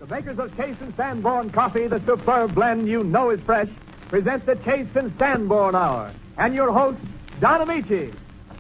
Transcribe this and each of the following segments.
The makers of Chase and Sanborn Coffee, the superb blend you know is fresh, present the Chase and Sanborn Hour. And your host, Don Amici.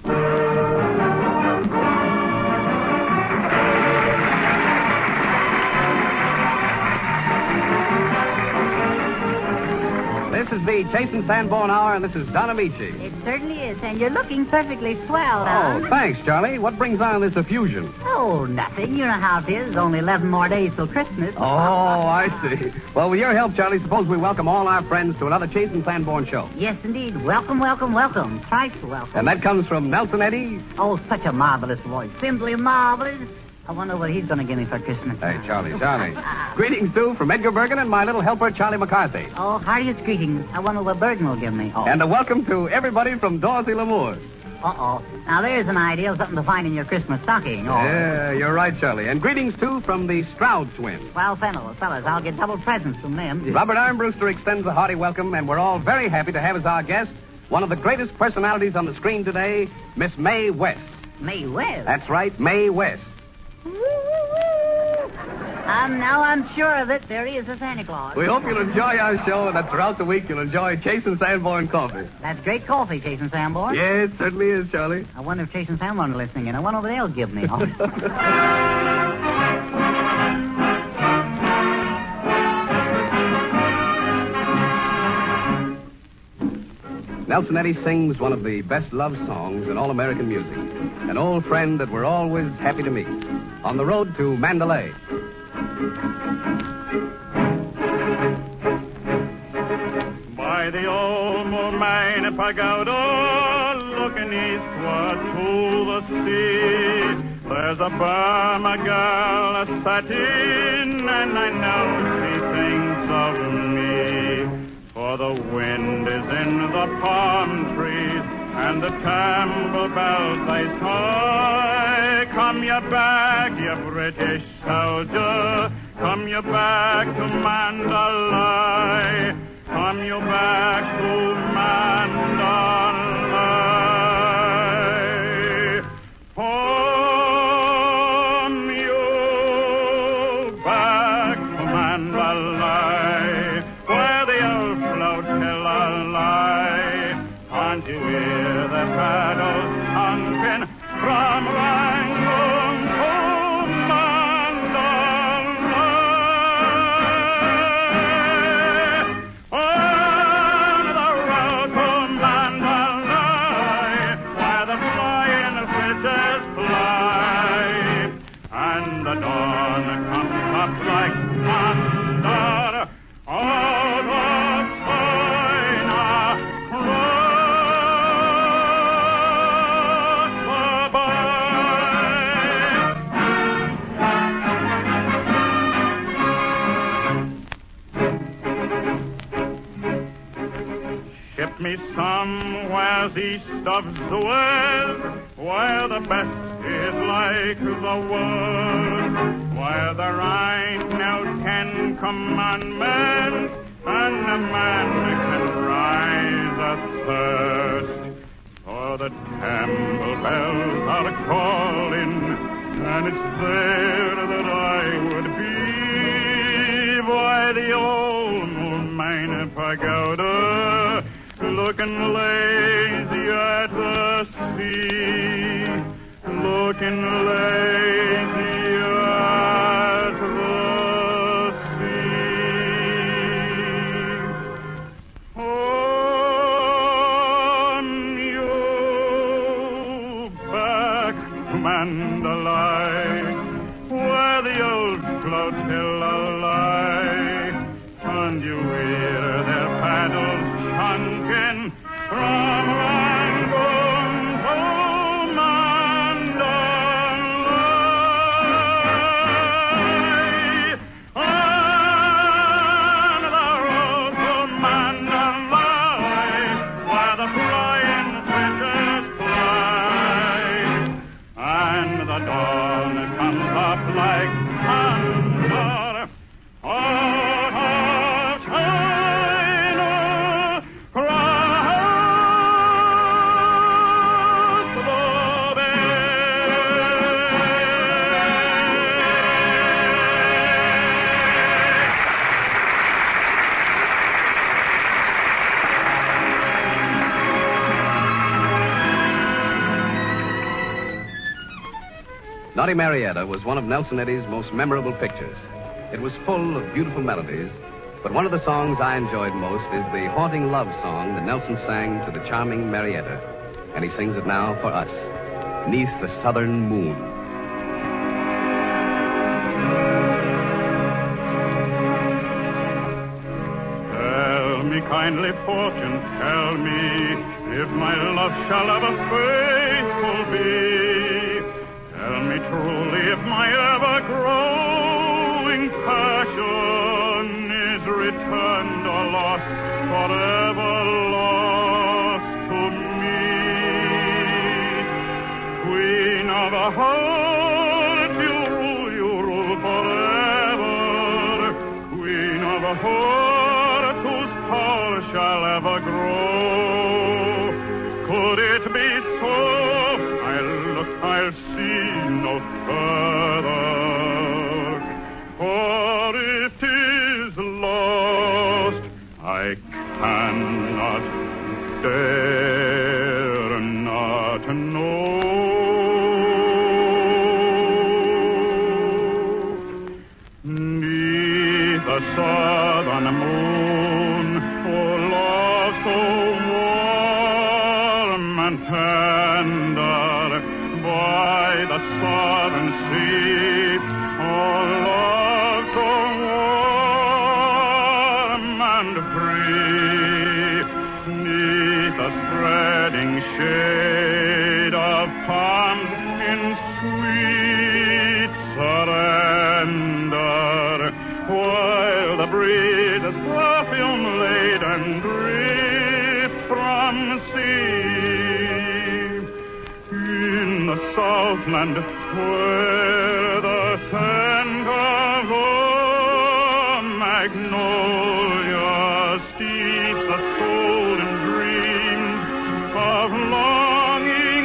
This is the Chase and Sanborn Hour, and this is Don Amici. It certainly is, and you're looking perfectly swell, Don. Oh, thanks, Charlie. What brings on this effusion? Oh, nothing. You know how it is. Only 11 more days till Christmas. Oh, I see. Well, with your help, Charlie, suppose we welcome all our friends to another Chase and Sanborn show. Yes, indeed. Welcome, welcome, welcome. Thrice welcome. And that comes from Nelson Eddy. Oh, such a marvelous voice. Simply marvelous. I wonder what he's going to give me for Christmas. Hey, Charlie. Greetings, too, from Edgar Bergen and my little helper, Charlie McCarthy. Oh, heartiest greetings. I wonder what Bergen will give me. Oh. And a welcome to everybody from Dorsey L'Amour. Uh-oh. Now, there's an idea of something to find in your Christmas stocking. Oh. Yeah, you're right, Charlie. And greetings, too, from the Stroud twins. Well, fellas, I'll get double presents from them. Robert Armbruster extends a hearty welcome, and we're all very happy to have as our guest one of the greatest personalities on the screen today, Miss Mae West. Mae West? That's right, Mae West. Now I'm sure of it. There he is, the Santa Claus. We hope you'll enjoy our show and that throughout the week you'll enjoy Chase and Sanborn Coffee. That's great coffee, Chase and Sanborn. Yeah, it certainly is, Charlie. I wonder if Chase and Sanborn are listening, and I wonder what they'll give me. Nelson Eddy sings one of the best love songs in all American music. An old friend that we're always happy to meet. On the road to Mandalay. By the old Moormine Pagoda, looking eastward to the sea, there's a Burma girl a-setting, and I know she thinks of me. For the wind is in the palm trees, and the temple bells they toy. Come you back, you British soldier. Come you back to Mandalay. Come you back to Mandalay. Come you back to Mandalay, where the old flotilla lie. Can't you hear the paddles honking from Rangoon to Mandalay? On the road to Mandalay, where the flying fishes fly, and the dawn comes up like thunder out of China. Ship me somewhere east of Suez, where the best is like the world, where there ain't no 10 commandments, and a man can rise athirst. For the temple bells are calling, and it's there that I would be, by the old Moormine Pagoda, looking lazy at the sea, looking lazy at the sea. Come you back to Mandalay, where the old flotilla lie, and you hear their paddles chunking from Rangoon to Mandalay. On the road to Mandalay, where the flying fishes fly, and the dawn comes up like thunder. Naughty Marietta was one of Nelson Eddy's most memorable pictures. It was full of beautiful melodies, but one of the songs I enjoyed most is the haunting love song that Nelson sang to the charming Marietta. And he sings it now for us, "'Neath the Southern Moon." Tell me, kindly fortune, tell me, if my love shall ever faithful be. Tell me truly if my ever-growing passion is returned or lost, forever lost to me. Queen of the heart, you rule forever. Queen of the heart, whose power shall ever grow. Could it be so? I'll see no further, for if 'tis lost, I cannot dare not know. Neath the southern moon, oh love so warm and tender, by the southern sea, oh love so warm and free, 'neath the spreading shade of palms in sweet surrender, while the breezes perfume-laden drift from sea. In the Southland, where the scent of magnolia steeps the soul in dreams of longing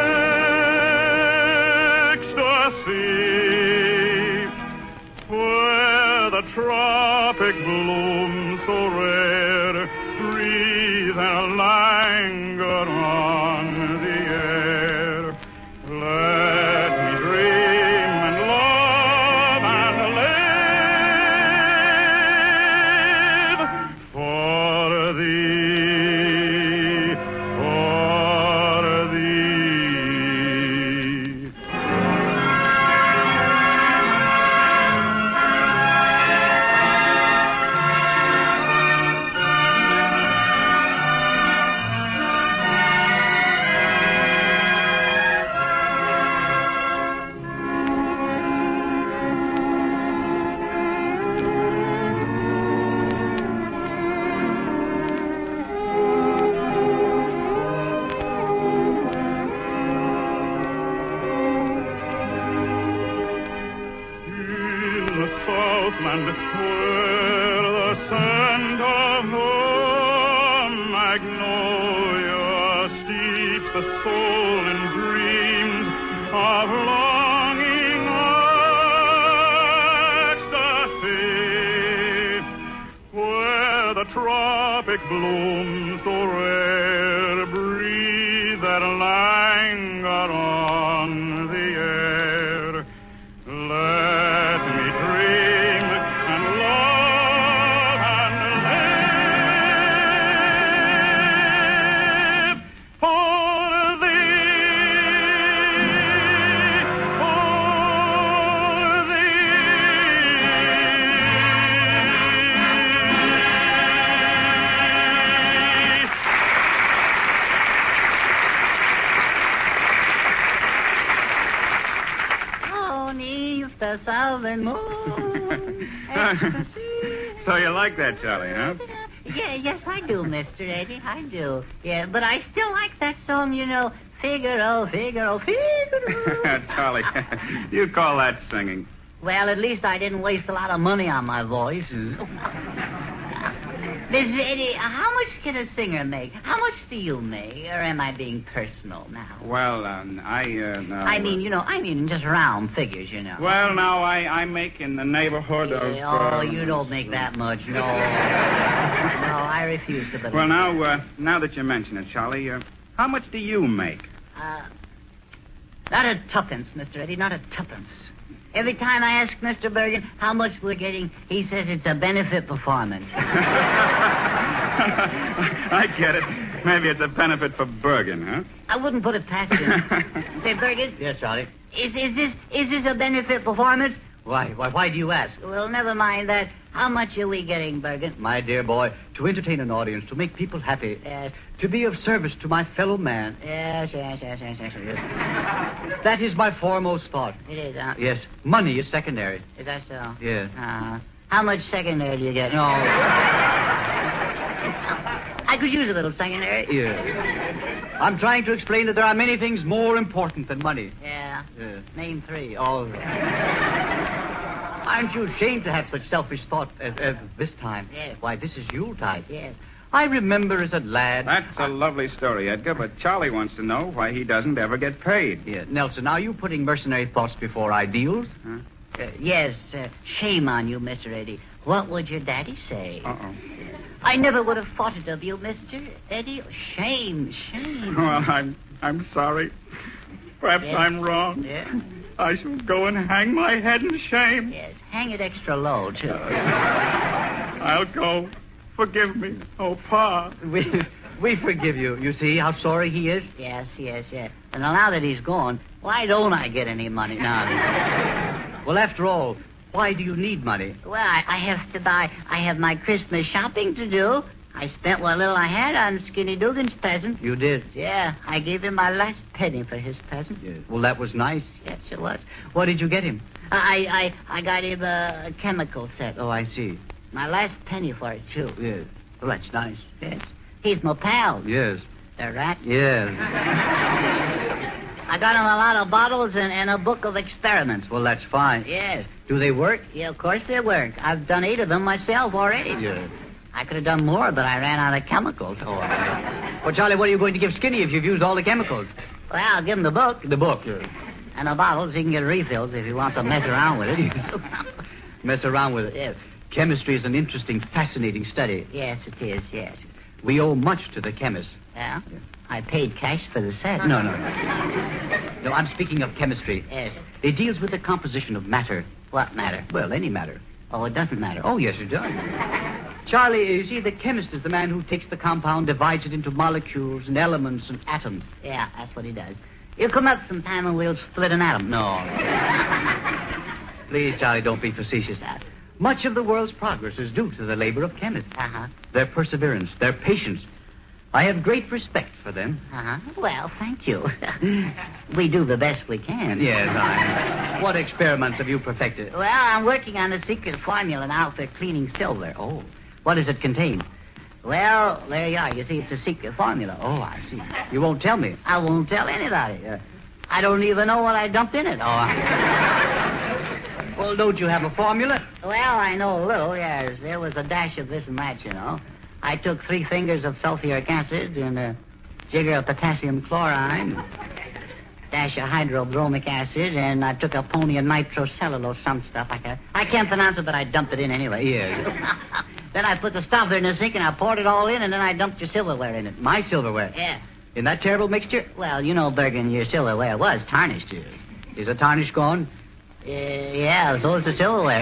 ecstasy, where the tropic blooms so rare breathe and linger on the air. Let me dream and love and live for thee, for thee. Southland, where the scent of magnolia steeps the soul in dreams of longing ecstasy, where the tropic blooms so rare breathe that linger on the air. Let me dream and love and live for thee, for thee. Oh, 'neath the southern moon. Ecstasy. So you like that, Charlie, huh? Yeah, yes, I do, Mr. Eddie. I do. Yeah, but I still like that song, you know, Figaro, Figaro, Figaro. Charlie, you call that singing. Well, at least I didn't waste a lot of money on my voice. Mr. Eddie, how much can a singer make? How much do you make? Or am I being personal now? Well, I mean, in just round figures, you know. Well, now, I make in the neighborhood of... you don't make that much, no. No, I refuse to believe Well, now that you mention it, Charlie, how much do you make? Not a tuppence, Mr. Eddie, not a tuppence. Every time I ask Mr. Bergen how much we're getting, he says it's a benefit performance. I get it. Maybe it's a benefit for Bergen, huh? I wouldn't put it past him. Say, Bergen? Yes, Charlie. Is this a benefit performance? Why do you ask? Well, never mind that. How much are we getting, Bergen? My dear boy, to entertain an audience, to make people happy, Yes. to be of service to my fellow man. Yes. That is my foremost thought. It is, huh? Yes, money is secondary. Is that so? Yes. How much secondary do you get? No. I could use a little secondary. Yes. I'm trying to explain that there are many things more important than money. Yeah. Yes. Name 3. Oh. Aren't you ashamed to have such selfish thought as this time? Yes. Why, this is Yuletide. Yes. I remember as a lad... That's a lovely story, Edgar, but Charlie wants to know why he doesn't ever get paid. Yeah, Nelson, are you putting mercenary thoughts before ideals? Huh? Yes. Shame on you, Mr. Eddie. What would your daddy say? Uh-oh. I never would have thought it of you, Mr. Eddie. Shame. Well, I'm sorry. Perhaps Yes. I'm wrong. Yeah. I shall go and hang my head in shame. Yes. Hang it extra low, too. I'll go. Forgive me. Oh, Pa. We forgive you. You see how sorry he is? Yes. And now that he's gone, why don't I get any money now? Well, after all, why do you need money? Well, I have to buy. I have my Christmas shopping to do. I spent what little I had on Skinny Dugan's present. You did? Yeah, I gave him my last penny for his present. Yes. Well, that was nice. Yes, it was. What did you get him? I got him a chemical set. Oh, I see. My last penny for it, too. Yes. Well, that's nice. Yes. He's my pal. Yes. The rat. Yes. I got him a lot of bottles and a book of experiments. Well, that's fine. Yes. Do they work? Yeah, of course they work. I've done 8 of them myself already. Yes. I could have done more, but I ran out of chemicals. Oh, well, Charlie, what are you going to give Skinny if you've used all the chemicals? Well, I'll give him the book. The book. Yes. And the bottles. He can get refills if he wants to mess around with it. Mess around with it. Yes. Chemistry is an interesting, fascinating study. Yes, it is, yes. We owe much to the chemists. Yeah? I paid cash for the set. No, I'm speaking of chemistry. Yes. It deals with the composition of matter. What matter? Well, any matter. Oh, it doesn't matter. Oh, yes, it does. Charlie, you see, the chemist is the man who takes the compound, divides it into molecules and elements and atoms. Yeah, that's what he does. You come up sometime and we'll split an atom. No. Please, Charlie, don't be facetious. Much of the world's progress is due to the labor of chemists. Uh-huh. Their perseverance, their patience. I have great respect for them. Uh-huh. Well, thank you. We do the best we can. Yes, What experiments have you perfected? Well, I'm working on a secret formula now for cleaning silver. Oh. What does it contain? Well, there you are. You see, it's a secret formula. Oh, I see. You won't tell me. I won't tell anybody. I don't even know what I dumped in it. Well, don't you have a formula? Well, I know a little, yes. There was a dash of this and that, you know. I took 3 fingers of sulfuric acid and a jigger of potassium chloride, dash of hydrobromic acid, and I took a pony of nitrocellulose, some stuff. I can't pronounce it, but I dumped it in anyway. Yes. Then I put the stuff there in the sink, and I poured it all in, and then I dumped your silverware in it. My silverware? Yeah. In that terrible mixture? Well, you know, Bergen, your silverware was tarnished. Is the tarnish gone? Yeah, so is the silverware.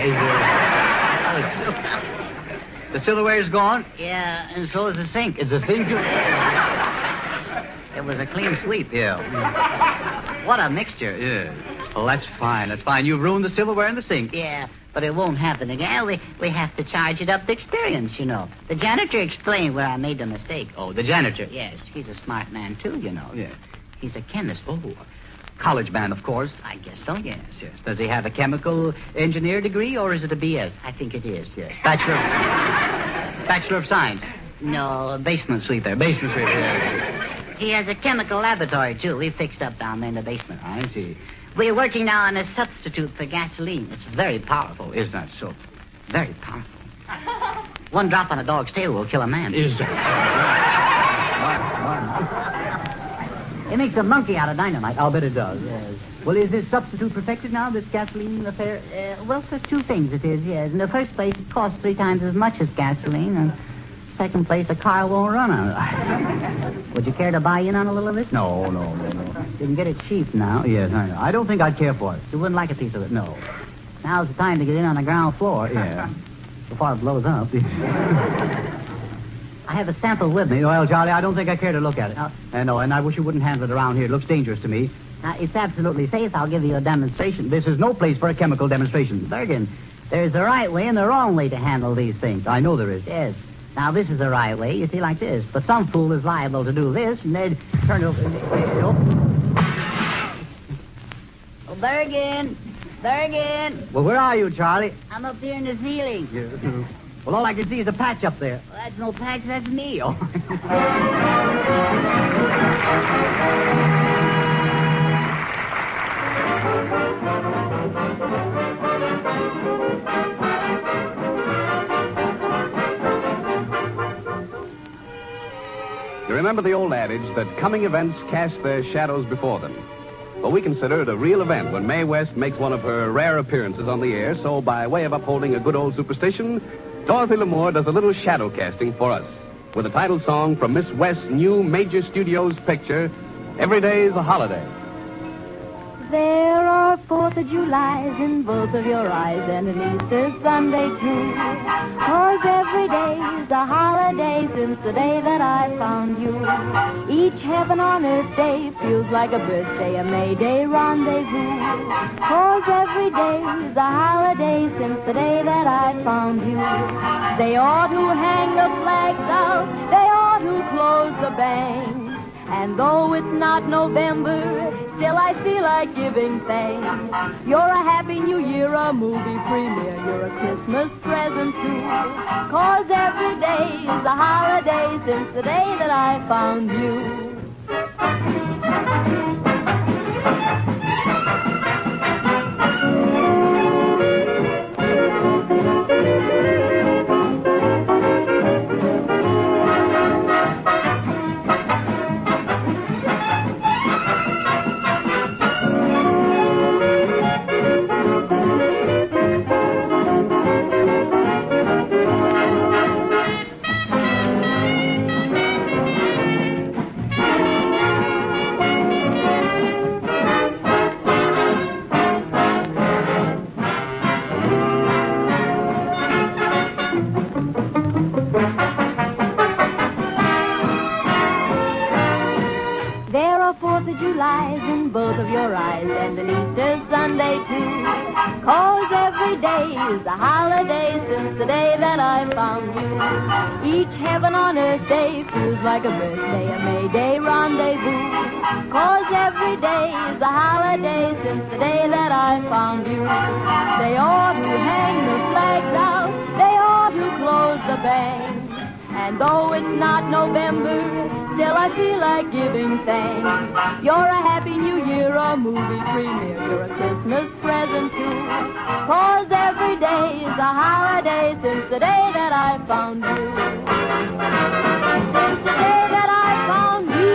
The silverware is gone? Yeah, and so is the sink. It's a thing to... It was a clean sweep. Yeah. What a mixture. Yeah. Well, that's fine. You've ruined the silverware in the sink. Yeah, but it won't happen again. We have to charge it up to experience, you know. The janitor explained where I made the mistake. Oh, the janitor? Yes, he's a smart man, too, you know. Yeah. He's a chemist. Oh, college man, of course. I guess so, yes. Does he have a chemical engineer degree, or is it a BS? I think it is, yes. Bachelor of Science? No, basement suite there. Basement suite, yeah. He has a chemical laboratory, too. We fixed up down there in the basement. I see. We're working now on a substitute for gasoline. It's very powerful. Is that so? Very powerful. 1 drop on a dog's tail will kill a man. Is that? It makes a monkey out of dynamite. I'll bet it does. Yes. Well, is this substitute perfected now, this gasoline affair? Well, for 2 things it is, yes. In the first place, it costs 3 times as much as gasoline. And second place, the car won't run on it. Would you care to buy in on a little of it? No. You can get it cheap now. Yes, I know. I don't think I'd care for it. You wouldn't like a piece of it? No. Now's the time to get in on the ground floor. Yeah. Before it blows up. I have a sample with me. Well, Charlie, I don't think I care to look at it. And I wish you wouldn't handle it around here. It looks dangerous to me. Now, it's absolutely safe. I'll give you a demonstration. This is no place for a chemical demonstration. Bergen, there's the right way and the wrong way to handle these things. I know there is. Yes. Now, this is the right way. You see, like this. But some fool is liable to do this, and they'd turn it over. Oh, Bergen. Well, where are you, Charlie? I'm up here in the ceiling. Yeah. Well, all I can see is a patch up there. Well, that's no patch, that's me. You remember the old adage that coming events cast their shadows before them. Well, we consider it a real event when Mae West makes one of her rare appearances on the air, so by way of upholding a good old superstition, Dorothy Lamour does a little shadow casting for us with a title song from Miss West's new Major Studios picture, Every Day's a Holiday. There are 4th of Julys in both of your eyes and an Easter Sunday too. 'Cause every day's a holiday since the day that I found you. Each heaven on earth day feels like a birthday, a May Day rendezvous. 'Cause every day's a holiday since the day that I found you. They ought to hang the flags out, they ought to close the bank. And though it's not November, still I feel like giving thanks. You're a Happy New Year, a movie premiere, you're a Christmas present too. 'Cause every day is a holiday since the day that I found you. In both of your eyes and an Easter Sunday too. 'Cause every day is a holiday since the day that I found you. Each heaven on earth day feels like a birthday, a May Day rendezvous. 'Cause every day is a holiday since the day that I found you. They ought to hang the flags out, they ought to close the bank. And though it's not November, still I feel like giving thanks. You're a Happy New Year, a movie premiere, you're a Christmas present too. 'Cause every day is a holiday since the day that I found you. Since the day that I found you.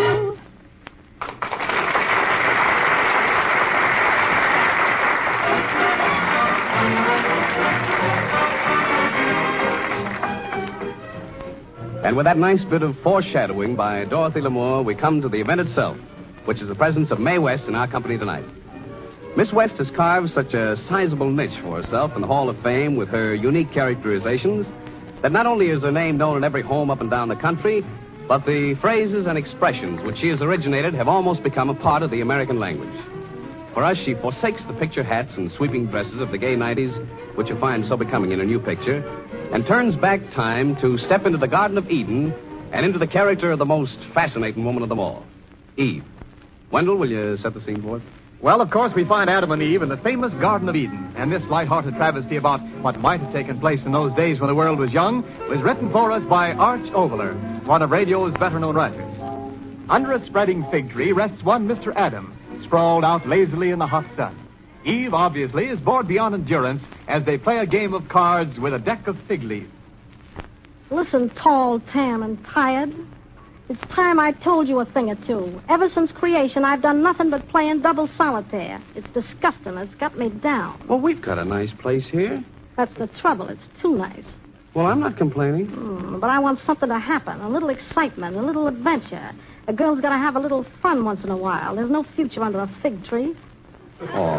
And with that nice bit of foreshadowing by Dorothy Lamour, we come to the event itself, which is the presence of Mae West in our company tonight. Miss West has carved such a sizable niche for herself in the Hall of Fame with her unique characterizations that not only is her name known in every home up and down the country, but the phrases and expressions which she has originated have almost become a part of the American language. For us, she forsakes the picture hats and sweeping dresses of the gay 90s, which you find so becoming in her new picture, and turns back time to step into the Garden of Eden and into the character of the most fascinating woman of them all, Eve. Wendell, will you set the scene for us? Well, of course, we find Adam and Eve in the famous Garden of Eden, and this light-hearted travesty about what might have taken place in those days when the world was young was written for us by Arch Oboler, one of radio's better-known writers. Under a spreading fig tree rests one Mr. Adam, sprawled out lazily in the hot sun. Eve, obviously, is bored beyond endurance as they play a game of cards with a deck of fig leaves. Listen, tall, tan, and tired. It's time I told you a thing or two. Ever since creation, I've done nothing but playing double solitaire. It's disgusting. It's got me down. Well, we've got a nice place here. That's the trouble. It's too nice. Well, I'm not complaining. But I want something to happen, a little excitement, a little adventure. A girl's got to have a little fun once in a while. There's no future under a fig tree. Oh.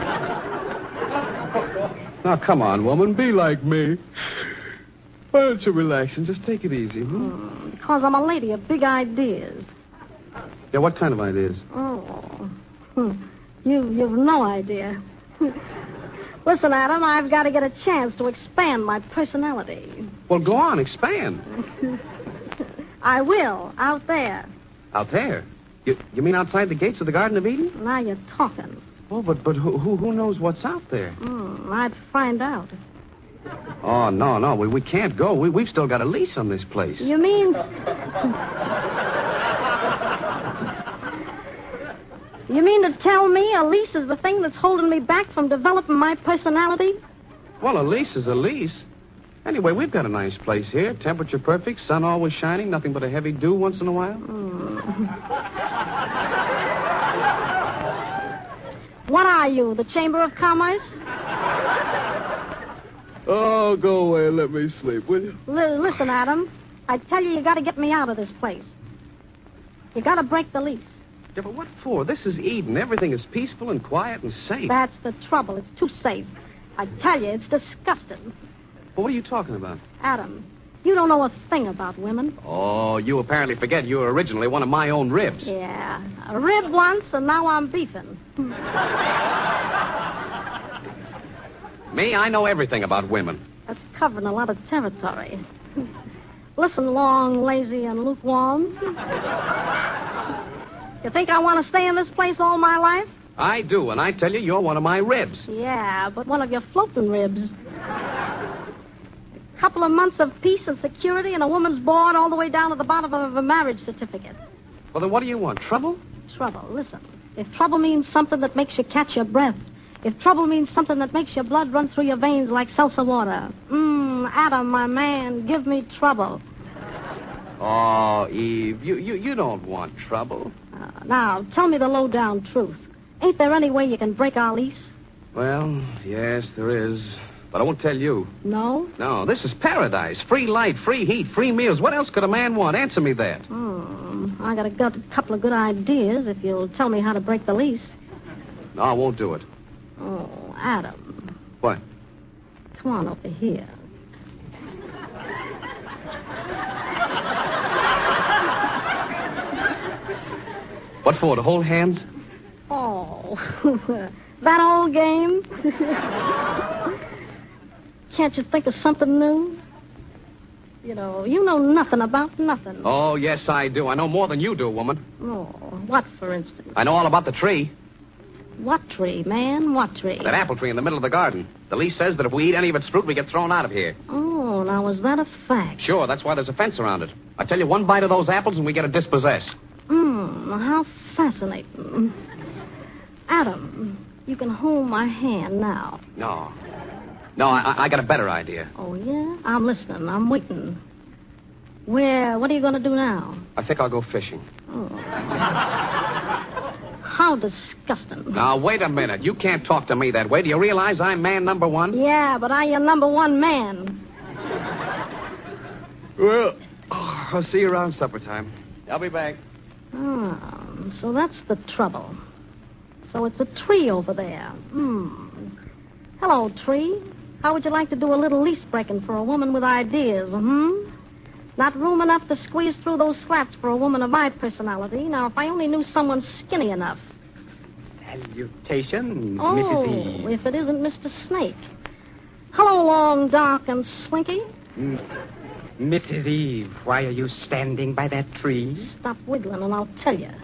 Now, come on, woman. Be like me. Why don't you relax and just take it easy, Because I'm a lady of big ideas. Yeah, what kind of ideas? Oh. You've no idea. Listen, Adam, I've got to get a chance to expand my personality. Well, go on, expand. I will, out there. Out there? You mean outside the gates of the Garden of Eden? Now you're talking. Oh, but who knows what's out there? I'd find out. Oh, no, we can't go. We've still got a lease on this place. You mean... You mean to tell me a lease is the thing that's holding me back from developing my personality? Well, a lease is a lease. Anyway, we've got a nice place here. Temperature perfect, sun always shining, nothing but a heavy dew once in a while. What are you, the Chamber of Commerce? Oh, go away and let me sleep, will you? Listen, Adam, I tell you got to get me out of this place. You got to break the lease. Yeah, but what for? This is Eden. Everything is peaceful and quiet and safe. That's the trouble. It's too safe. I tell you, it's disgusting. Well, what are you talking about? Adam, you don't know a thing about women. Oh, you apparently forget you were originally one of my own ribs. Yeah, a rib once, and now I'm beefing. Me, I know everything about women. That's covering a lot of territory. Listen, long, lazy, and lukewarm. You think I want to stay in this place all my life? I do, and I tell you, you're one of my ribs. Yeah, but one of your floating ribs. A couple of months of peace and security and a woman's board all the way down to the bottom of a marriage certificate. Well, then what do you want? Trouble? Trouble. Listen, if trouble means something that makes you catch your breath, if trouble means something that makes your blood run through your veins like seltzer water, Adam, my man, give me trouble. Oh, Eve, you don't want trouble. Now, tell me the low-down truth. Ain't there any way you can break our lease? Well, yes, there is. But I won't tell you. No? No, this is paradise. Free light, free heat, free meals. What else could a man want? Answer me that. I got a couple of good ideas if you'll tell me how to break the lease. No, I won't do it. Oh, Adam. What? Come on over here. What for, to hold hands? Oh, that old game? Can't you think of something new? You know nothing about nothing. Oh, yes, I do. I know more than you do, woman. Oh, what, for instance? I know all about the tree. What tree, man? What tree? That apple tree in the middle of the garden. The lease says that if we eat any of its fruit, we get thrown out of here. Oh, now, is that a fact? Sure, that's why there's a fence around it. I tell you, one bite of those apples and we get a dispossess. How fascinating. Adam, you can hold my hand now. No, I got a better idea. Oh, yeah? I'm listening. I'm waiting. What are you going to do now? I think I'll go fishing. Oh. How disgusting. Now, wait a minute. You can't talk to me that way. Do you realize I'm man number one? Yeah, but I'm your number one man. Well, I'll see you around supper time. I'll be back. Oh, so that's the trouble. So it's a tree over there. Hello, tree. How would you like to do a little lease breaking for a woman with ideas, Not room enough to squeeze through those slats for a woman of my personality. Now, if I only knew someone skinny enough. Salutations, Oh, Mrs. Eve. if it isn't Mr. Snake. Hello, long, dark, and slinky. Mrs. Eve, why are you standing by that tree? Stop wiggling and I'll tell you.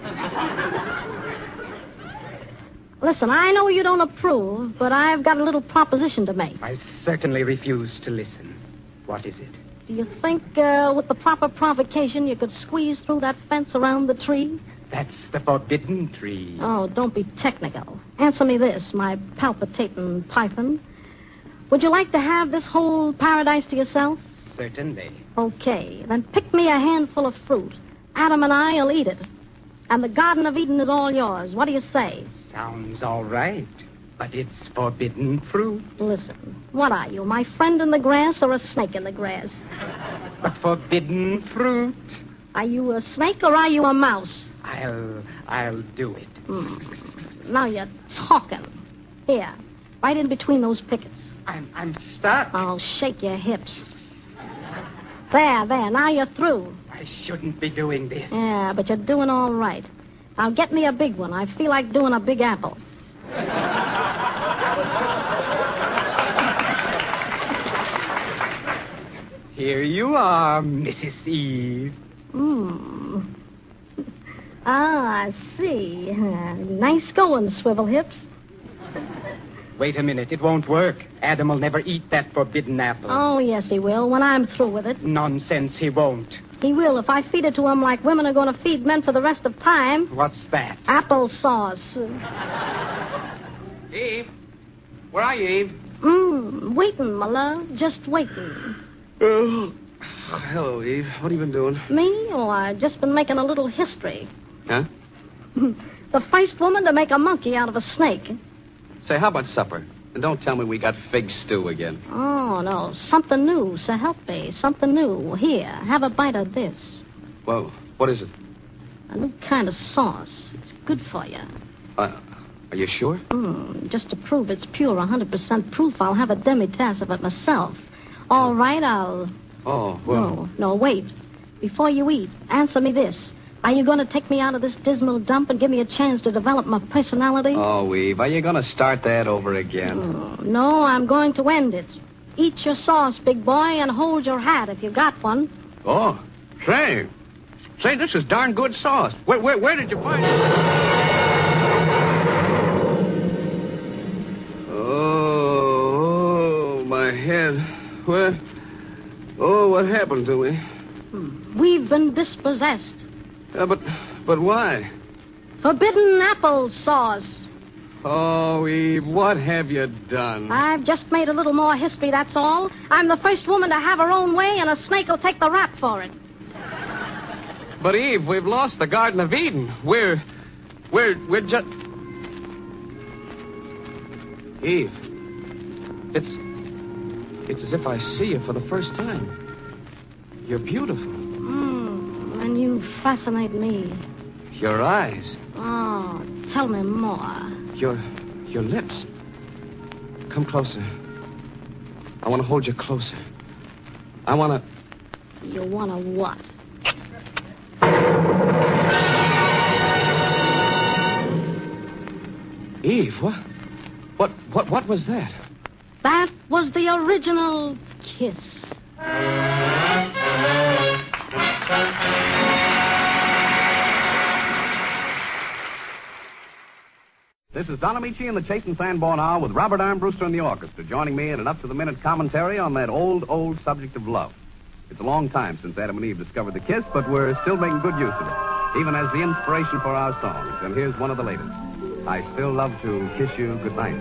Listen, I know you don't approve, but I've got a little proposition to make. I certainly refuse to listen. What is it? Do you think with the proper provocation you could squeeze through that fence around the tree? That's the forbidden tree. Oh, don't be technical. Answer me this, my palpitating python. Would you like to have this whole paradise to yourself? Certainly. Okay, then pick me a handful of fruit. Adam and I'll eat it. And the Garden of Eden is all yours. What do you say? Sounds all right. But it's forbidden fruit. Listen, what are you, my friend in the grass or a snake in the grass? But forbidden fruit. Are you a snake or are you a mouse? I'll do it. Now you're talking. Here, right in between those pickets. I'm stuck. Oh, shake your hips. There, now you're through. I shouldn't be doing this. Yeah, but you're doing all right. Now get me a big one. I feel like doing a big apple. Here you are, Mrs. Eve. I see. Nice going, swivel hips. Wait a minute. It won't work. Adam will never eat that forbidden apple. Oh, yes, he will, when I'm through with it. Nonsense, he won't. He will if I feed it to him like women are going to feed men for the rest of time. What's that? Applesauce. Eve? Where are you, Eve? Waiting, my love. Just waiting. Oh, hello, Eve. What have you been doing? Me? Oh, I've just been making a little history. Huh? The first woman to make a monkey out of a snake. Say, how about supper? And don't tell me we got fig stew again. Oh, no. Something new, so help me. Something new. Here, have a bite of this. Well, what is it? A new kind of sauce. It's good for you. Are you sure? Just to prove it's pure, 100% proof, I'll have a demi-tasse of it myself. All right, I'll... Oh, well... No, wait. Before you eat, answer me this. Are you going to take me out of this dismal dump and give me a chance to develop my personality? Oh, Eve, are you going to start that over again? No, I'm going to end it. Eat your sauce, big boy, and hold your hat if you got one. Oh, say, this is darn good sauce. Where did you find it? Oh, my head. What happened to me? We've been dispossessed. But why? Forbidden apple sauce. Oh, Eve, what have you done? I've just made a little more history, that's all. I'm the first woman to have her own way, and a snake will take the rap for it. But, Eve, we've lost the Garden of Eden. We're just... Eve, it's as if I see you for the first time. You're beautiful. And you fascinate me. Your eyes. Oh, tell me more. Your lips. Come closer. I want to hold you closer. I want to... You want to what? Eve, what was that? That was the original kiss. This is Don Amici and the Chase and Sanborn Hour with Robert Armbruster and the orchestra, joining me in an up-to-the-minute commentary on that old subject of love. It's a long time since Adam and Eve discovered the kiss, but we're still making good use of it, even as the inspiration for our songs. And here's one of the latest. I Still Love to Kiss You Goodnight.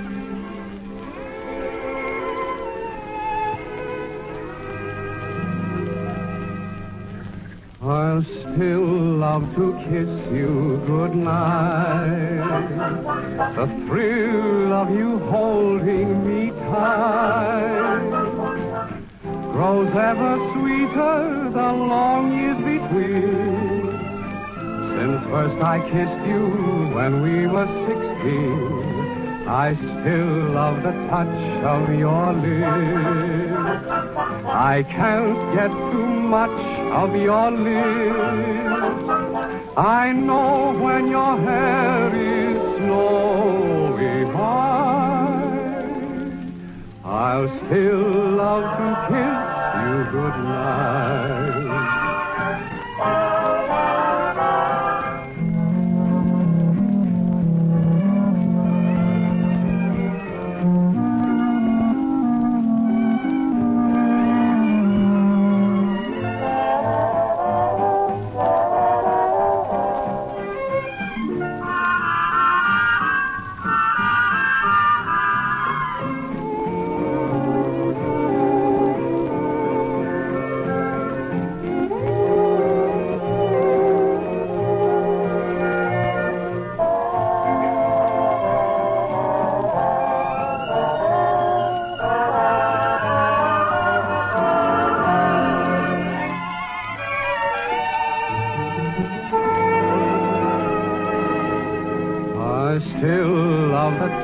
I'll still love to kiss you goodnight. The thrill of you holding me tight grows ever sweeter the long years between. Since first I kissed you when we were 16, I still love the touch of your lips. I can't get too much of your lips. I know when your hair is snowy white, I'll still love to kiss you goodnight.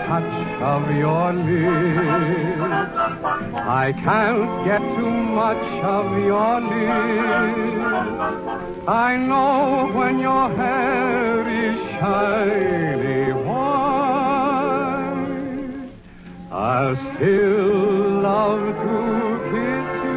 touch of your lips. I can't get too much of your lips. I know when your hair is shiny white, I'll still love to kiss you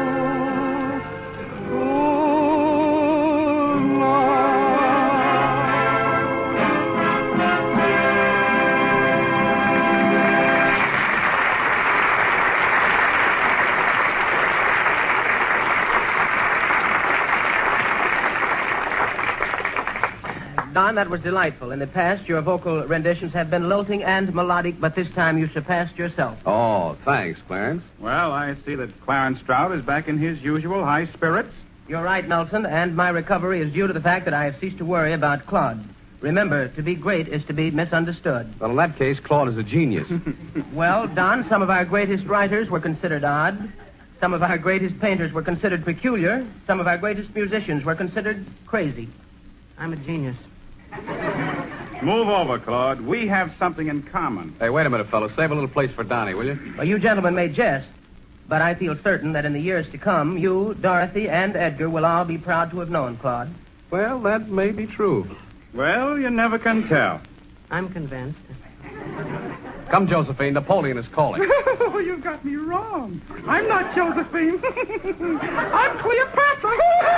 Don, that was delightful. In the past, your vocal renditions have been lilting and melodic, but this time you surpassed yourself. Oh, thanks, Clarence. Well, I see that Clarence Stroud is back in his usual high spirits. You're right, Nelson, and my recovery is due to the fact that I have ceased to worry about Claude. Remember, to be great is to be misunderstood. Well, in that case, Claude is a genius. Well, Don, some of our greatest writers were considered odd. Some of our greatest painters were considered peculiar. Some of our greatest musicians were considered crazy. I'm a genius. Move over, Claude. We have something in common. Hey, wait a minute, fellow. Save a little place for Donnie, will you? Well, you gentlemen may jest, but I feel certain that in the years to come, you, Dorothy, and Edgar will all be proud to have known Claude. Well, that may be true. Well, you never can tell. I'm convinced. Come, Josephine. Napoleon is calling. Oh, you got me wrong. I'm not Josephine. I'm Cleopatra.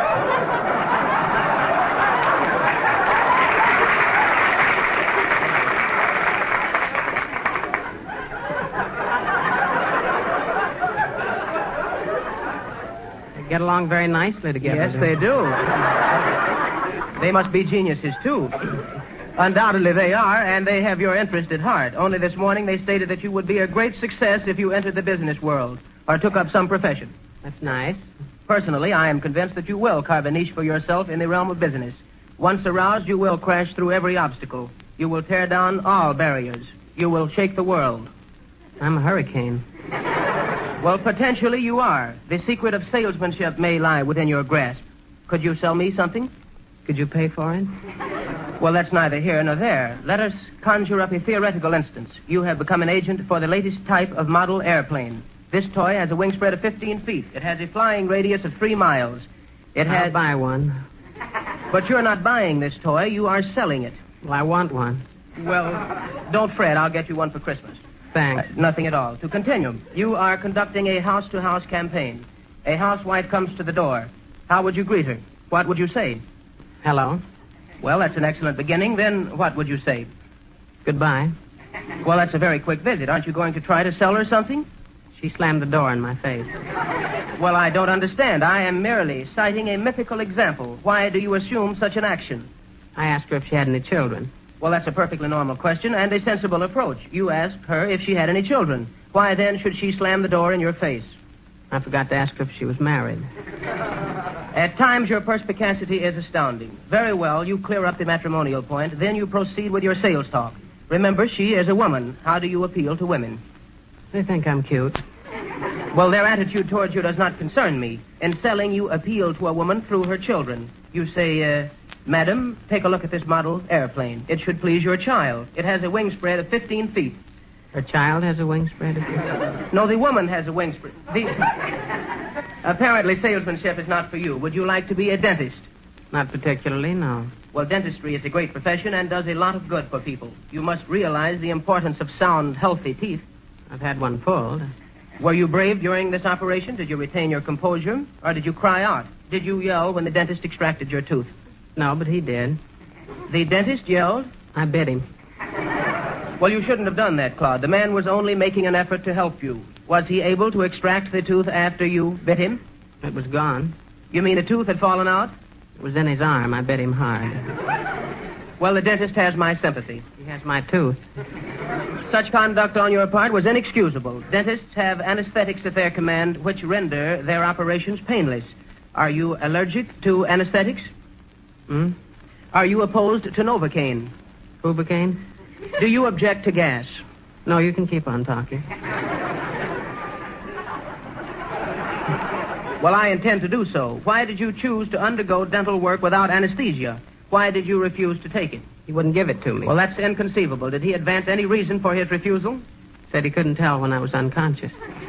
Get along very nicely together. Yes, they do. They must be geniuses, too. Undoubtedly they are, and they have your interest at heart. Only this morning they stated that you would be a great success if you entered the business world or took up some profession. That's nice. Personally, I am convinced that you will carve a niche for yourself in the realm of business. Once aroused, you will crash through every obstacle. You will tear down all barriers. You will shake the world. I'm a hurricane. Well, potentially you are. The secret of salesmanship may lie within your grasp. Could you sell me something? Could you pay for it? Well, that's neither here nor there. Let us conjure up a theoretical instance. You have become an agent for the latest type of model airplane. This toy has a wingspread of 15 feet. It has a flying radius of 3 miles. I'll buy one. But you're not buying this toy. You are selling it. Well, I want one. Well, don't fret. I'll get you one for Christmas. Thanks. Nothing at all. To continue, you are conducting a house-to-house campaign. A housewife comes to the door. How would you greet her? What would you say? Hello. Well, that's an excellent beginning. Then what would you say? Goodbye. Well, that's a very quick visit. Aren't you going to try to sell her something? She slammed the door in my face. Well, I don't understand. I am merely citing a mythical example. Why do you assume such an action? I asked her if she had any children. Well, that's a perfectly normal question and a sensible approach. You asked her if she had any children. Why, then, should she slam the door in your face? I forgot to ask her if she was married. At times, your perspicacity is astounding. Very well, you clear up the matrimonial point. Then you proceed with your sales talk. Remember, she is a woman. How do you appeal to women? They think I'm cute. Well, their attitude towards you does not concern me. In selling, you appeal to a woman through her children. You say, Madam, take a look at this model airplane. It should please your child. It has a wingspread of 15 feet. Her child has a wingspread of 15 feet? No, the woman has a wingspread. Apparently, salesmanship is not for you. Would you like to be a dentist? Not particularly, no. Well, dentistry is a great profession and does a lot of good for people. You must realize the importance of sound, healthy teeth. I've had one pulled. Were you brave during this operation? Did you retain your composure? Or did you cry out? Did you yell when the dentist extracted your tooth? No, but he did. The dentist yelled? I bit him. Well, you shouldn't have done that, Claude. The man was only making an effort to help you. Was he able to extract the tooth after you bit him? It was gone. You mean the tooth had fallen out? It was in his arm. I bit him hard. Well, the dentist has my sympathy. He has my tooth. Such conduct on your part was inexcusable. Dentists have anesthetics at their command which render their operations painless. Are you allergic to anesthetics? Are you opposed to Novocaine? Novocaine? Do you object to gas? No, you can keep on talking. Well, I intend to do so. Why did you choose to undergo dental work without anesthesia? Why did you refuse to take it? He wouldn't give it to me. Well, that's inconceivable. Did he advance any reason for his refusal? Said he couldn't tell when I was unconscious.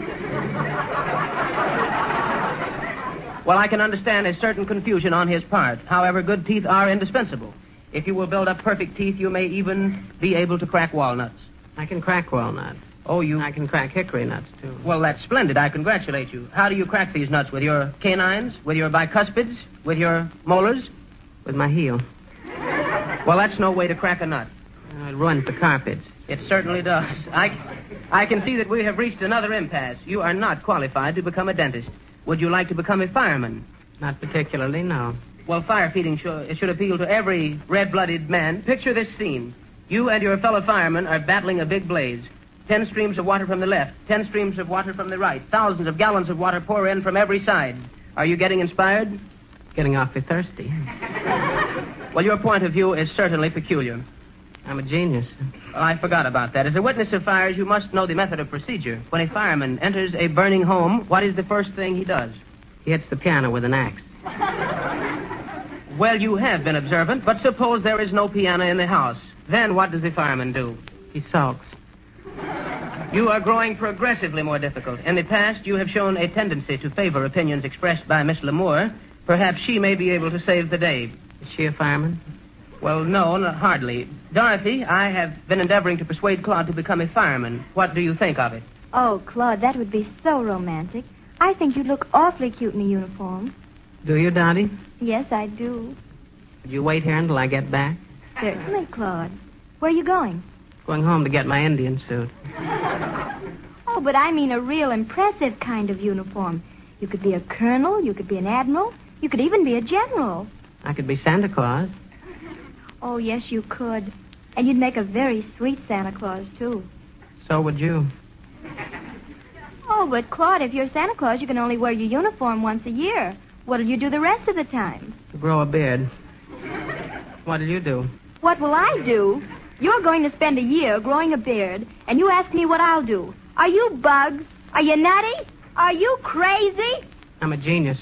Well, I can understand a certain confusion on his part. However, good teeth are indispensable. If you will build up perfect teeth, you may even be able to crack walnuts. I can crack walnuts. Oh, I can crack hickory nuts, too. Well, that's splendid. I congratulate you. How do you crack these nuts? With your canines? With your bicuspids? With your molars? With my heel. Well, that's no way to crack a nut. It ruins the carpets. It certainly does. I can see that we have reached another impasse. You are not qualified to become a dentist. Would you like to become a fireman? Not particularly, no. Well, firefighting should appeal to every red-blooded man. Picture this scene. You and your fellow firemen are battling a big blaze. 10 streams of water from the left, 10 streams of water from the right. Thousands of gallons of water pour in from every side. Are you getting inspired? Getting awfully thirsty. Well, your point of view is certainly peculiar. I'm a genius. Well, I forgot about that. As a witness of fires, you must know the method of procedure. When a fireman enters a burning home, what is the first thing he does? He hits the piano with an axe. Well, you have been observant, but suppose there is no piano in the house. Then what does the fireman do? He sulks. You are growing progressively more difficult. In the past, you have shown a tendency to favor opinions expressed by Miss L'Amour. Perhaps she may be able to save the day. Is she a fireman? Well, no, hardly. Dorothy, I have been endeavoring to persuade Claude to become a fireman. What do you think of it? Oh, Claude, that would be so romantic. I think you'd look awfully cute in a uniform. Do you, Dottie? Yes, I do. Would you wait here until I get back? Certainly, Claude. Where are you going? Going home to get my Indian suit. Oh, but I mean a real impressive kind of uniform. You could be a colonel, you could be an admiral, you could even be a general. I could be Santa Claus. Oh, yes, you could. And you'd make a very sweet Santa Claus, too. So would you. Oh, but Claude, if you're Santa Claus, you can only wear your uniform once a year. What'll you do the rest of the time? To grow a beard. What'll you do? What will I do? You're going to spend a year growing a beard, and you ask me what I'll do. Are you bugs? Are you nutty? Are you crazy? I'm a genius.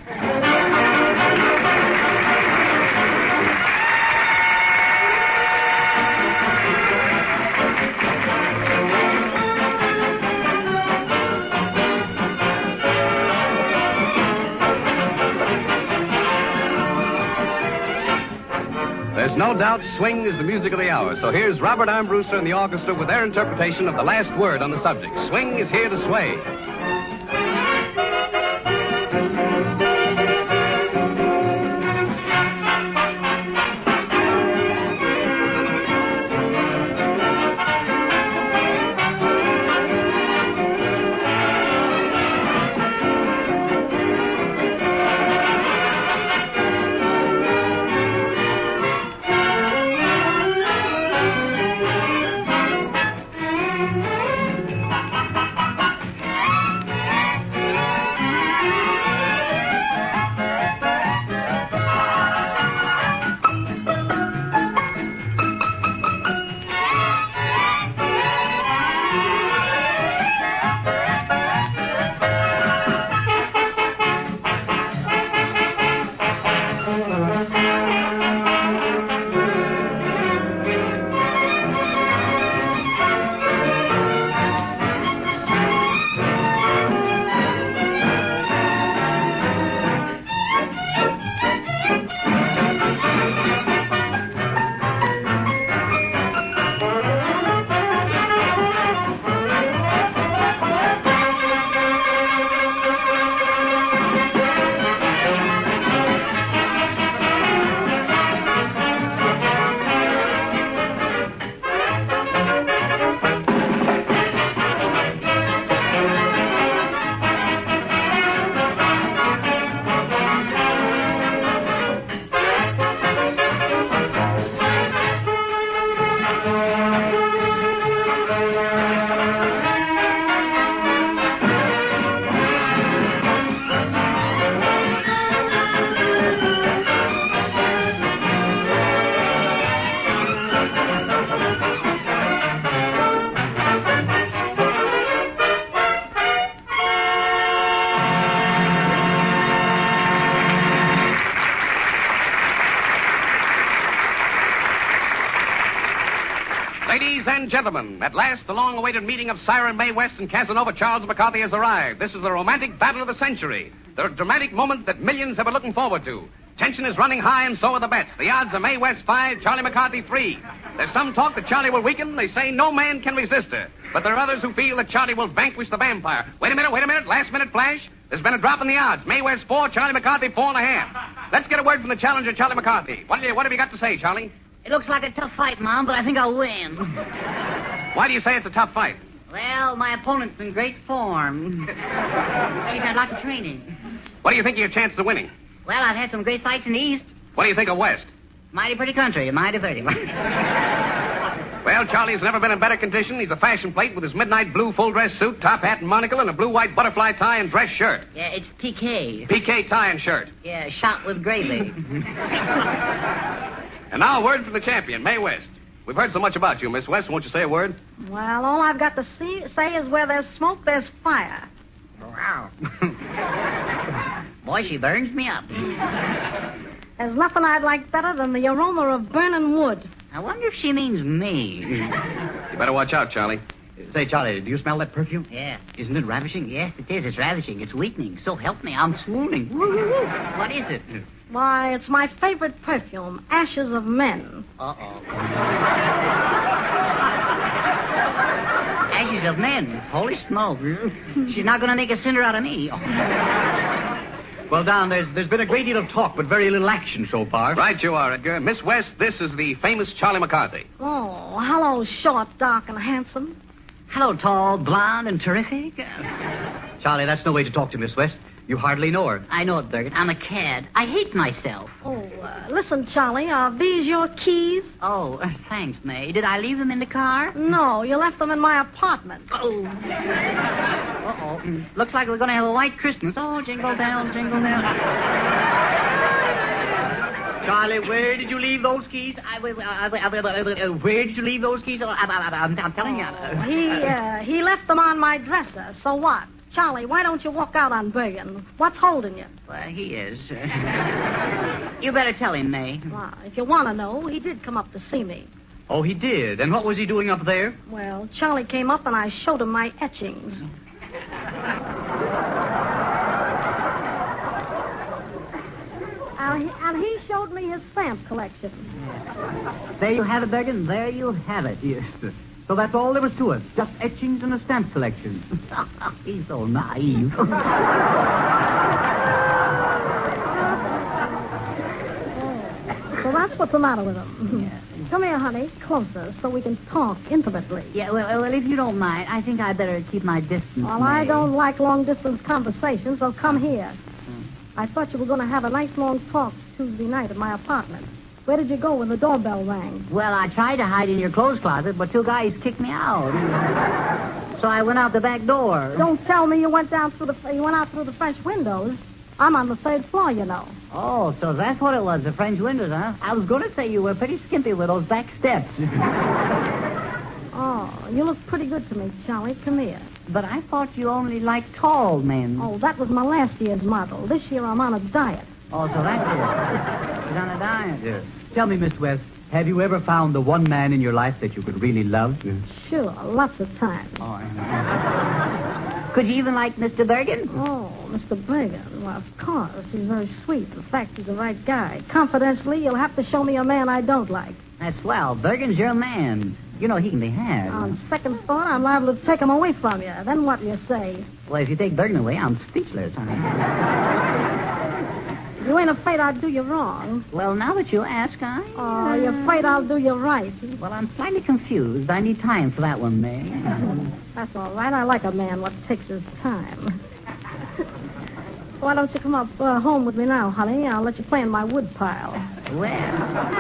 There's no doubt swing is the music of the hour, so here's Robert Armbruster and the orchestra with their interpretation of the last word on the subject. Swing is here to sway. and gentlemen, at last the long-awaited meeting of Siren Mae West and Casanova Charles McCarthy has arrived. This is the romantic battle of the century, the dramatic moment that millions have been looking forward to. Tension is running high, and so are the bets. The odds are Mae West 5, Charlie McCarthy 3. There's some talk that Charlie will weaken. They say no man can resist her. But there are others who feel that Charlie will vanquish the vampire. Wait a minute. Last-minute flash. There's been a drop in the odds. Mae West 4, Charlie McCarthy 4.5. Let's get a word from the challenger, Charlie McCarthy. What have you got to say, Charlie? It looks like a tough fight, Mom, but I think I'll win. Why do you say it's a tough fight? Well, my opponent's in great form. He's had lots of training. What do you think of your chances of winning? Well, I've had some great fights in the East. What do you think of West? Mighty pretty country, mighty pretty. Well, Charlie's never been in better condition. He's a fashion plate with his midnight blue full-dress suit, top hat and monocle, and a blue-white butterfly tie and dress shirt. Yeah, it's PK. PK tie and shirt. Yeah, shot with gravy. And now a word from the champion, Mae West. We've heard so much about you, Miss West. Won't you say a word? Well, all I've got to say is where there's smoke, there's fire. Wow. Boy, she burns me up. There's nothing I'd like better than the aroma of burning wood. I wonder if she means me. You better watch out, Charlie. Say, Charlie, do you smell that perfume? Yeah. Isn't it ravishing? Yes, it is. It's ravishing. It's weakening. So help me, I'm swooning. What is it? Why, it's my favorite perfume, Ashes of Men. Uh-oh. Ashes of Men. Holy smoke. She's not going to make a cinder out of me. Well, Don, there's been a great deal of talk, but very little action so far. Right you are, Edgar. Miss West, this is the famous Charlie McCarthy. Oh, hello, short, dark, and handsome. Hello, tall, blonde, and terrific. Charlie, that's no way to talk to Miss West. You hardly know her. I know it, Bergen. I'm a cad. I hate myself. Oh, listen, Charlie, are these your keys? Oh, thanks, May. Did I leave them in the car? No, you left them in my apartment. Oh. Uh-oh. Looks like we're going to have a white Christmas. Oh, jingle bells, jingle bells. Charlie, where did you leave those keys? Where did you leave those keys? I'm telling you. He left them on my dresser. So what? Charlie, why don't you walk out on Bergen? What's holding you? Well, he is. You better tell him, May. Well, if you want to know, he did come up to see me. Oh, he did? And what was he doing up there? Well, Charlie came up and I showed him my etchings. And he showed me his stamp collection. There you have it, Bergen. There you have it. Yes. So that's all there was to it. Just etchings and a stamp collection. He's so naive. So that's what's the matter with him. Yeah. Come here, honey, closer, so we can talk intimately. Yeah, well, if you don't mind, I think I'd better keep my distance. Well, I don't like long-distance conversations, so come here. I thought you were going to have a nice long talk Tuesday night at my apartment. Where did you go when the doorbell rang? Well, I tried to hide in your clothes closet, but two guys kicked me out. So I went out the back door. Don't tell me you went out through the French windows. I'm on the 3rd floor, you know. Oh, so that's what it was, the French windows, huh? I was going to say you were pretty skimpy with those back steps. Oh, you look pretty good to me, Charlie. Come here. But I thought you only liked tall men. Oh, that was my last year's model. This year I'm on a diet. Oh, so that's it. He's on a diet. Yes. Tell me, Miss West, have you ever found the one man in your life that you could really love? Sure, lots of times. Oh, could you even like Mr. Bergen? Oh, Mr. Bergen. Well, of course. He's very sweet. In fact, he's the right guy. Confidentially, you'll have to show me a man I don't like. That's swell. Bergen's your man. You know he can be had. On second thought, I'm liable to take him away from you. Then what do you say? Well, if you take Bergen away, I'm speechless. You ain't afraid I'll do you wrong? Well, now that you ask, Oh, you're afraid I'll do you right? Well, I'm slightly confused. I need time for that one, May. That's all right. I like a man what takes his time. Why don't you come up home with me now, honey? I'll let you play in my wood pile. Well...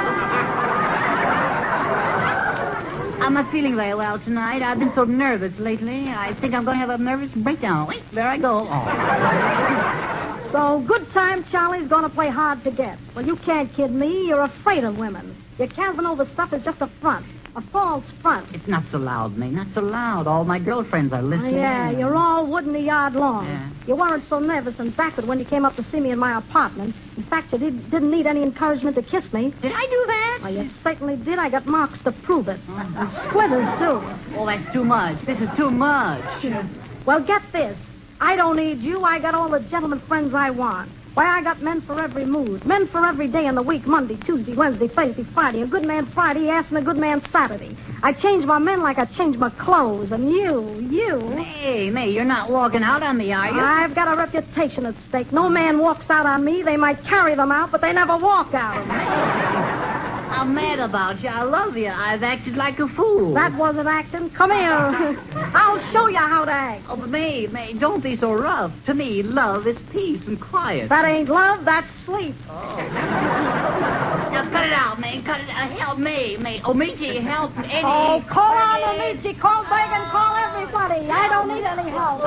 I'm not feeling very well tonight. I've been so nervous lately. I think I'm going to have a nervous breakdown. Wait, there I go. Oh. So, good time Charlie's going to play hard to get. Well, you can't kid me. You're afraid of women. Your Casanova stuff is just a front. A false front. It's not so loud, May. Not so loud. All my girlfriends are listening. Yeah, in. you're all wooden a yard long. Yeah. You weren't so nervous and backward when you came up to see me in my apartment. In fact, you didn't need any encouragement to kiss me. Did I do that? Well, you certainly did. I got marks to prove it. And squinters, too. Oh, that's too much. This is too much. Well, get this. I don't need you. I got all the gentleman friends I want. Why, I got men for every mood. Men for every day in the week. Monday, Tuesday, Wednesday, Thursday, Friday. A good man Friday, ass, and a good man Saturday. I change my men like I change my clothes. And you... May, you're not walking out on me, are you? I've got a reputation at stake. No man walks out on me. They might carry them out, but they never walk out. I'm mad about you. I love you. I've acted like a fool. That wasn't acting. Come here. I'll show you how to act. Oh, but May, don't be so rough. To me, love is peace and quiet. That ain't love, that's sleep. Oh. Now, cut it out, May. Cut it out. Help me, May. Omichi, help Eddie. Oh, call on Omichi. Call Bergen. Call everybody. I don't need any help.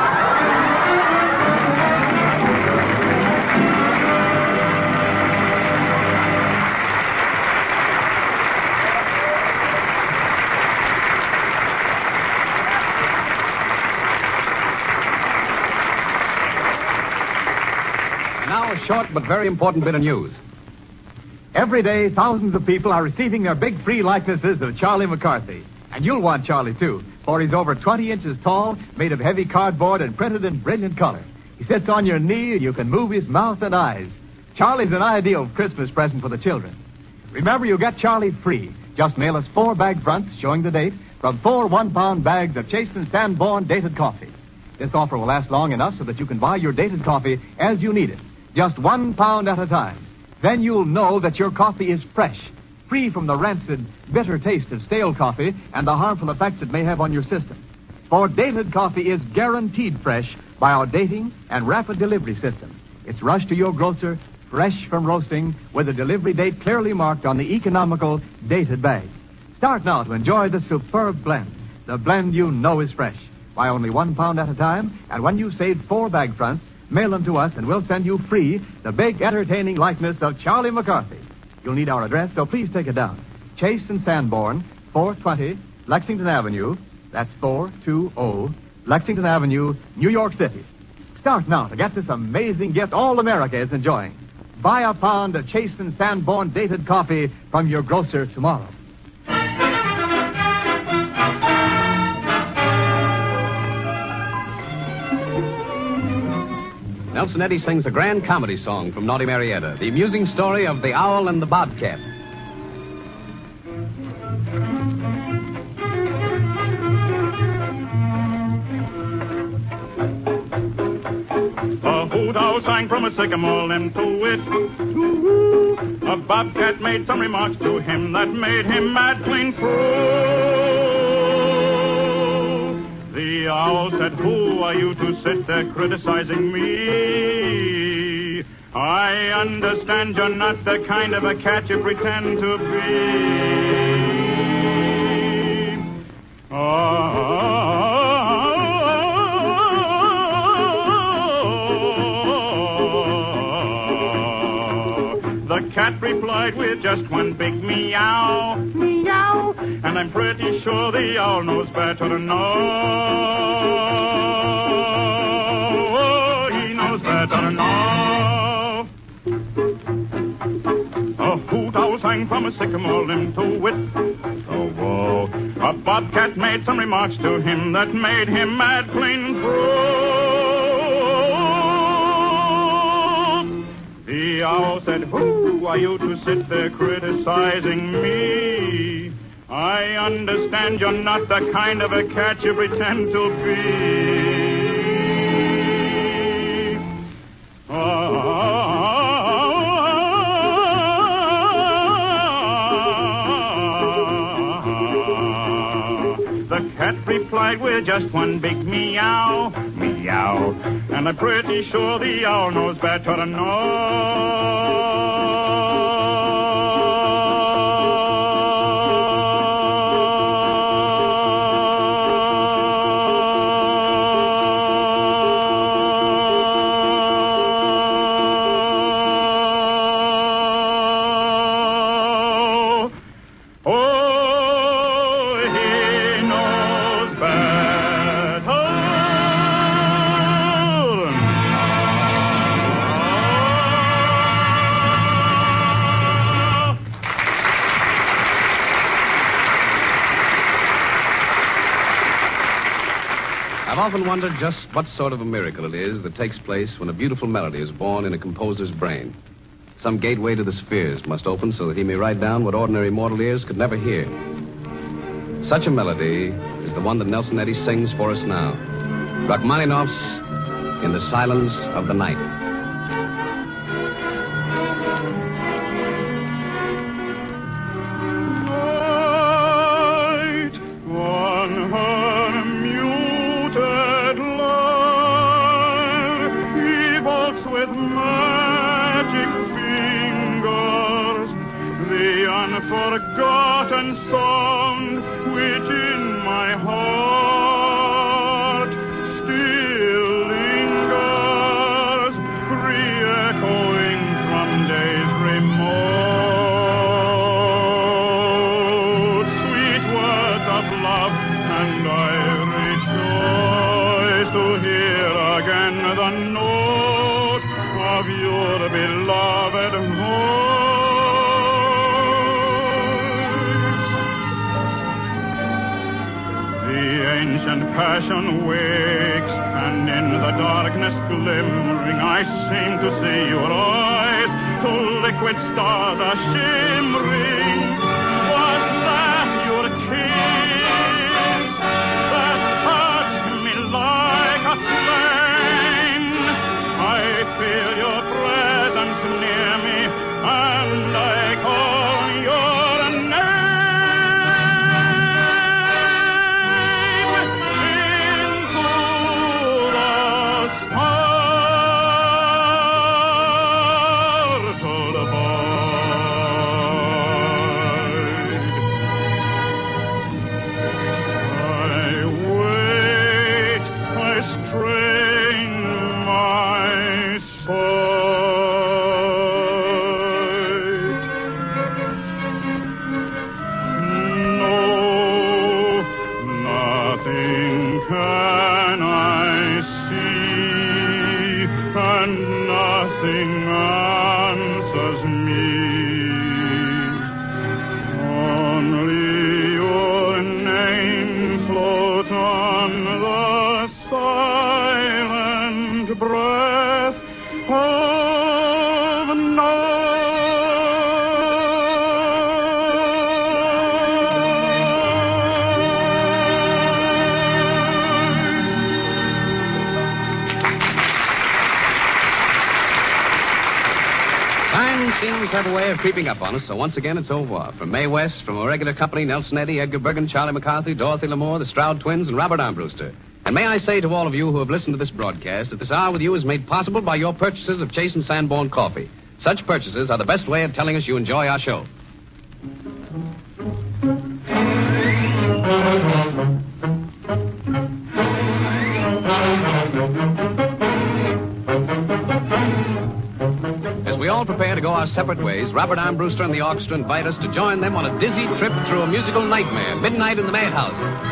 Now, a short but very important bit of news. Every day, thousands of people are receiving their big free likenesses of Charlie McCarthy. And you'll want Charlie, too, for he's over 20 inches tall, made of heavy cardboard, and printed in brilliant color. He sits on your knee, and you can move his mouth and eyes. Charlie's an ideal Christmas present for the children. Remember, you get Charlie free. Just mail us 4 bag fronts showing the date from 4 one-pound bags of Chase & Sanborn dated coffee. This offer will last long enough so that you can buy your dated coffee as you need it. Just 1 pound at a time. Then you'll know that your coffee is fresh, free from the rancid, bitter taste of stale coffee and the harmful effects it may have on your system. For dated coffee is guaranteed fresh by our dating and rapid delivery system. It's rushed to your grocer, fresh from roasting, with a delivery date clearly marked on the economical dated bag. Start now to enjoy the superb blend. The blend you know is fresh. Buy only 1 pound at a time, and when you've saved 4 bag fronts, mail them to us, and we'll send you free the big, entertaining likeness of Charlie McCarthy. You'll need our address, so please take it down. Chase & Sanborn, 420 Lexington Avenue. That's 420 Lexington Avenue, New York City. Start now to get this amazing gift all America is enjoying. Buy a pound of Chase & Sanborn dated coffee from your grocer tomorrow. Nelson Eddy sings a grand comedy song from Naughty Marietta, the amusing story of the Owl and the Bobcat. A hoot owl sang from a sycamore limb to it. A bobcat made some remarks to him that made him mad clean through. The owl said, "Who are you to sit there criticizing me? I understand you're not the kind of a cat you pretend to be." The cat replied with just one big meow, meow, and I'm pretty sure the owl knows better to know. He knows better to know. A hoot owl sang from a sycamore limb to wit. Oh, whoa. A bobcat made some remarks to him that made him mad clean through. The owl said, "Who are you to sit there criticizing me? I understand you're not the kind of a cat you pretend to be." The cat replied with just one big meow, meow, and I'm pretty sure the owl knows better to know. Oh, often wondered just what sort of a miracle it is that takes place when a beautiful melody is born in a composer's brain. Some gateway to the spheres must open so that he may write down what ordinary mortal ears could never hear. Such a melody is the one that Nelson Eddy sings for us now. Rachmaninoff's In the Silence of the Night. Forgotten song which in my heart still lingers, re-echoing from days remote. Sweet words of love, and I rejoice to hear again the note of your beloved voice. Ancient passion wakes, and in the darkness glimmering I seem to see your eyes, two liquid stars are shimmering. Was that your kiss that touched me like a flame? I feel your presence near me, and I call your name. Have a way of creeping up on us, so once again it's au revoir. From Mae West, from our regular company, Nelson Eddy, Edgar Bergen, Charlie McCarthy, Dorothy Lamour, the Stroud Twins, and Robert Armbruster. And may I say to all of you who have listened to this broadcast that this hour with you is made possible by your purchases of Chase and Sanborn coffee. Such purchases are the best way of telling us you enjoy our show. Prepare to go our separate ways, Robert Armbruster and the orchestra invite us to join them on a dizzy trip through a musical nightmare, Midnight in the Madhouse.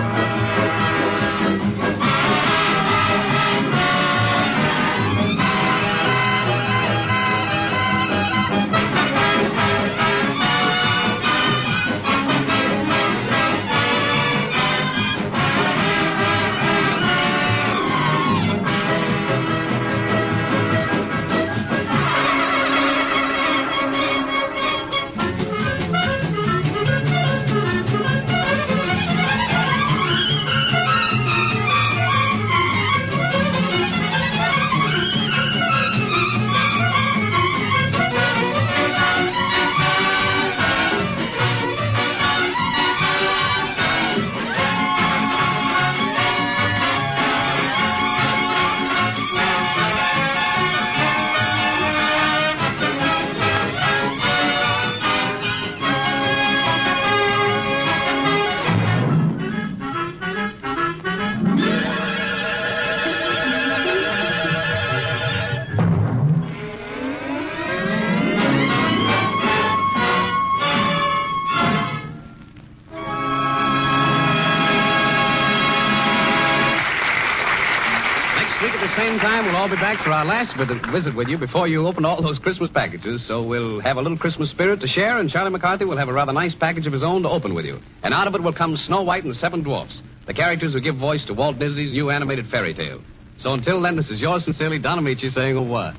Same time, we'll all be back for our last visit with you before you open all those Christmas packages. So we'll have a little Christmas spirit to share, and Charlie McCarthy will have a rather nice package of his own to open with you. And out of it will come Snow White and the Seven Dwarfs. the characters who give voice to Walt Disney's new animated fairy tale. So until then, this is yours sincerely, Don Amici, saying au revoir.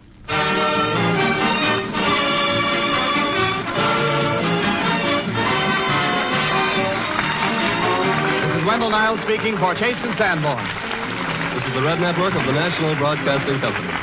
This is Wendell Niles speaking for Chase and Sanborn. This is the Red Network of the National Broadcasting Company.